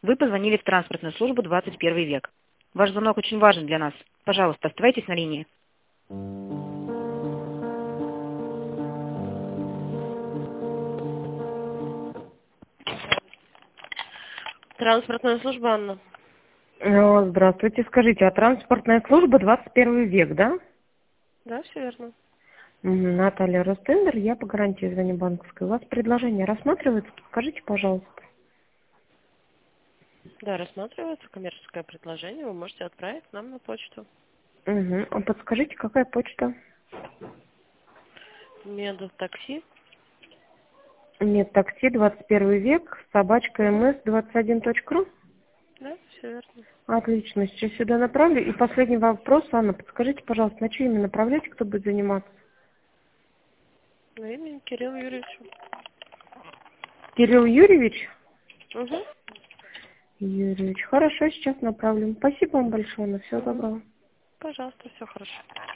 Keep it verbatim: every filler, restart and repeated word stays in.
Вы позвонили в транспортную службу двадцать первый век. Ваш звонок очень важен для нас. Пожалуйста, оставайтесь на линии. Транспортная служба, Анна. Алло, здравствуйте. Скажите, а транспортная служба двадцать первый век, да? Да, все верно. Мгм, Наталья Ростендер, я по гарантии звоню банковской. У вас предложение рассматривается? Скажите, пожалуйста. Да, рассматривается коммерческое предложение. Вы можете отправить нам на почту. Угу. А подскажите, какая почта? Медотакси. Нет, такси двадцать первый век, собачка мс двадцать один точка ру. Да, все верно. Отлично, сейчас сюда направлю. И последний вопрос, Анна, подскажите, пожалуйста, на чье имя направляете, кто будет заниматься? На имя Кирилл Юрьевич. Кирилл Юрьевич? Угу. Юрьевич, хорошо, сейчас направлю. Спасибо вам большое, на всего Угу. доброго. Пожалуйста, все хорошо.